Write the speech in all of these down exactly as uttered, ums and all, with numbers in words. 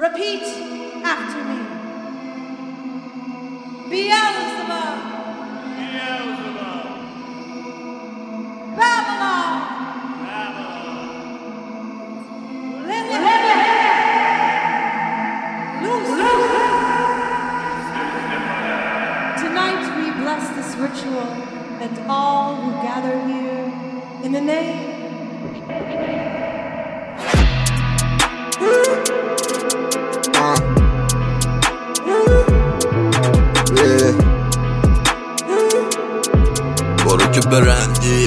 Repeat after me. Beelzebub. Beelzebub. Babylon. Babylon. Lilith. Lucifer. Tonight we bless this ritual and all who gather here in the name. Uh. Yeah. برو که برندی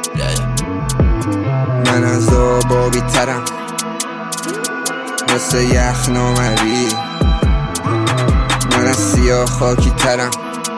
من از آبابی ترم مثل یخ نامری من از سیاه خاکی ترم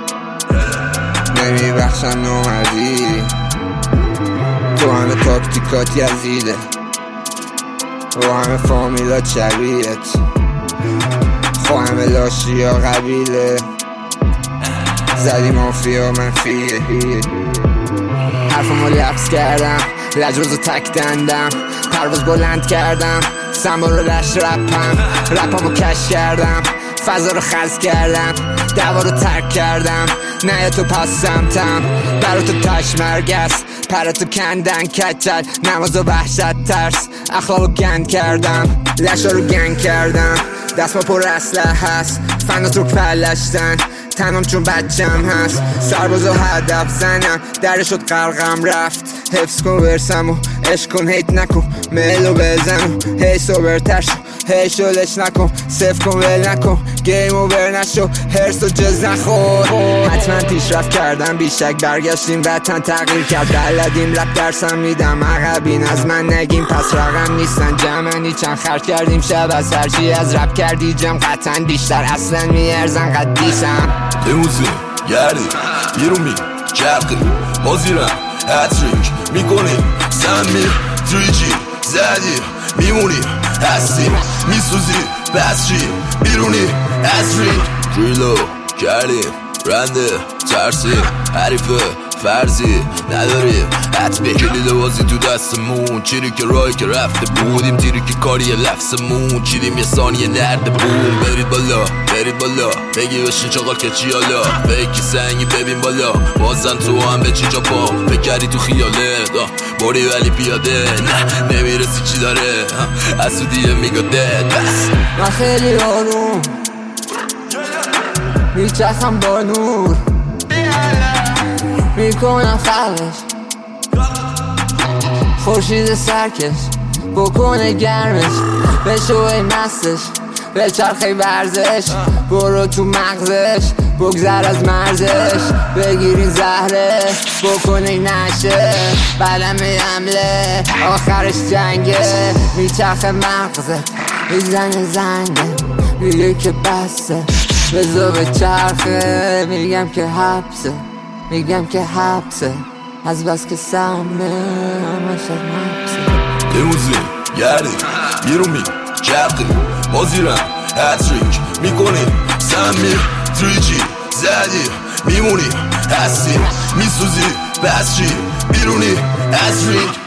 نمی بخشم نامردی تو همه تاکتیکات یزیده و همه فامیلات شبیهت خو همه لاشی ها قبیله زدی مافیا منفیه حرفمو لبس کردم لجوزو تک دندم پرواز بلند کردم سمبا رو دشت رپم رپمو کش کردم فضا رو خلص کردم دوا رو ترک کردم نه تو پس سمتم برا تو تش مرگس پراتو کندن کچل نمازو وحشت ترس اخلاقو گند کردم لشا رو گنگ کردم دست ما پر اسلحه هست فنات رو پلشتن تنم چون بچم هست سربازو هدف زنم در شد قلقم رفت حفظ کن ورسمو عشق کن هیت نکن میلو بزنو هی سوبرتر شو هی شلش نکن صف کن ول نکن گیم اوور نشو هرس و جز نخور حتما پیشرفت کردم بیشک برگشتیم وطن تغییر کرد بلدیم رپ درسم میدم عقبین از من نگیم پس رقم نیستن جمعنی چند خرج کردیم شب از هرچی از رپ کردی جم قطعا بیشتر اصلا میارزن قدیسم لیموزین گردی بیرون می چرقی ما زیرم هتریک میکنیم سمی تری جی زدی میمونی هستی میسوزی بسری بیرونی از رینگ دریلو کردیم رنده ترسی حریفه فرضی نداریم حتمی کلید بازی تو دستمون چیری که راهی که رفته بودیم تیری که کاری لفظمون چیدیم یه ثانیه نرده بوم برید بالا برید بالا بگی بشین چاقال که چی حالا فیکی سنگی ببین بالا بازن تو هم به چی جا پا بکردی تو خیاله باری ولی پیاده نه نمیرسی چی داره اسودیه میگاده بس من خیلی آروم میچخم با نور میکنم خلقش خورشید سرکش بکنه گرمش بشوی مستش به چرخه ورزش برو تو مغزش بگذر از مرزش بگیرین زهره بکنه نشه بعدم حمله آخرش جنگه میچرخه مغزت میزنه زنگه میگه که بسته بزا به چرخه میگم که حبسه میگم که حبسه از بس که سمه همش از حبسه لیموزین گردی بیرون می چرقی ما زیرم هتریک میکنیم سمی تری جی زدی میمونی هستی میسوزی بسری بیرونی از رینگ